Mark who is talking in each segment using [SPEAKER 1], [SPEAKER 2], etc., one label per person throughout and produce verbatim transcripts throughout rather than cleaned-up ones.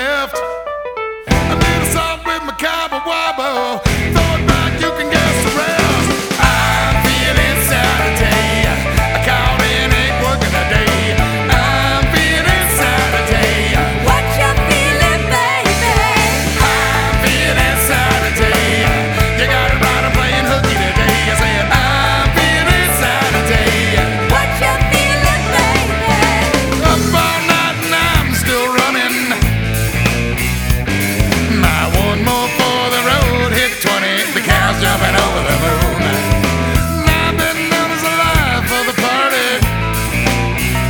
[SPEAKER 1] left. A little salt with my cowboy wobble. Throw it back, you can guess the rest. I'm feeling Saturday. I called in, ain't working today. I'm feeling Saturday.
[SPEAKER 2] What you feeling, baby?
[SPEAKER 1] I'm feeling Saturday. You got it right, I'm playing hooky today. I said I'm feeling Saturday.
[SPEAKER 2] What you feeling, baby?
[SPEAKER 1] Up all night and I'm still running. My one more for the road, hit twenty, the cows jumping over the moon. I've been known as alive for the party.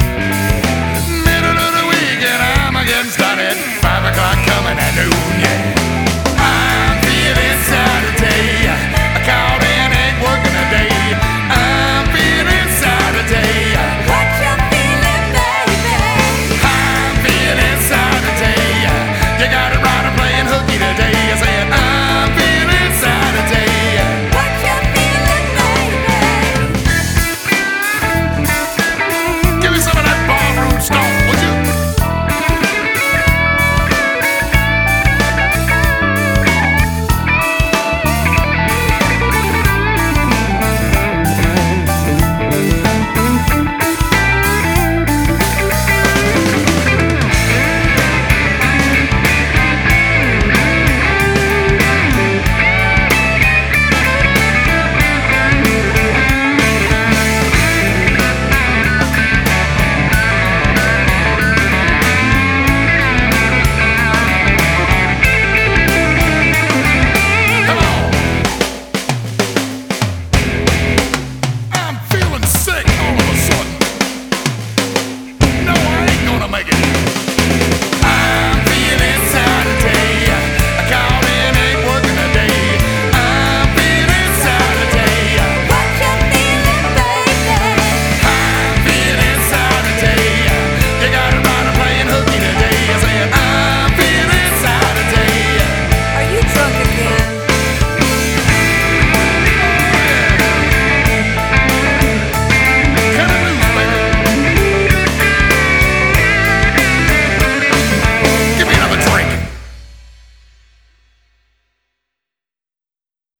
[SPEAKER 1] Middle of the week and I'm getting started. Five o'clock coming at noon, yeah.